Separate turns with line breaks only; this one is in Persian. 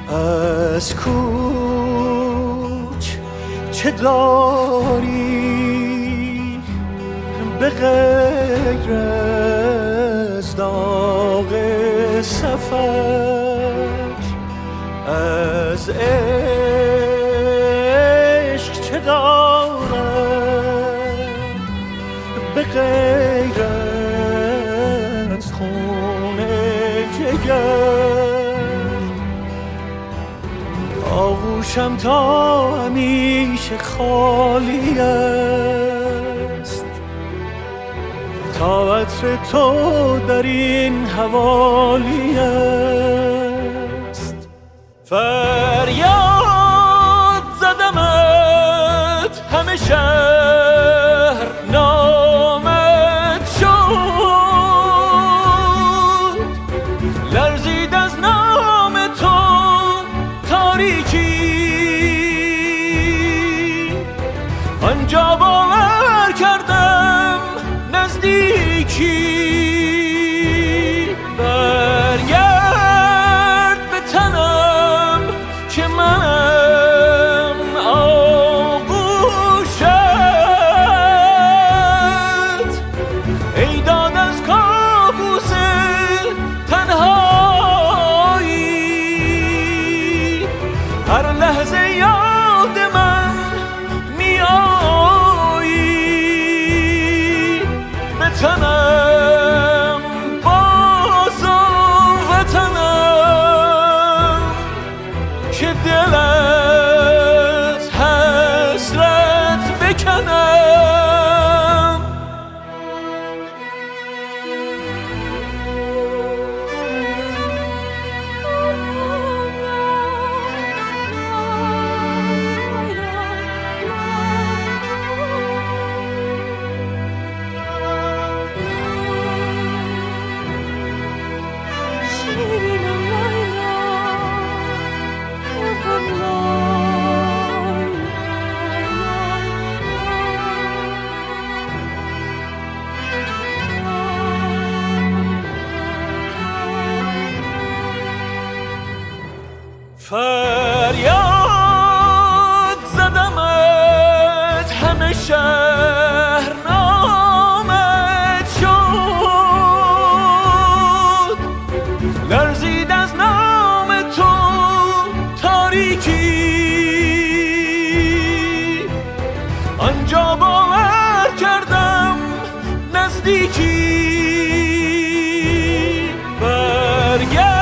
از کوچ چه داری به غیر از داغ سفر؟ از عشق چه دارم به غیر از خون جگر؟ آغوشم تا همیشه خالی است، تا عطر تو در این حوالی است. فریاد زدمت همه شهر نامت شد، لرزید از نام تو تاریکی، آنجا باور کردم نزدیکی. برگرد به تنم که منم آغوشت، ای داد از کابوس تنهایی، هر لحظه یاد من می آیی. به تنم باز وطنم که دل از حسرت بکنم. فریاد زدمت همه شهر نامت شد، لرزید از نام تو تاریکی، آنجا باور کردم نزدیکی. برگرد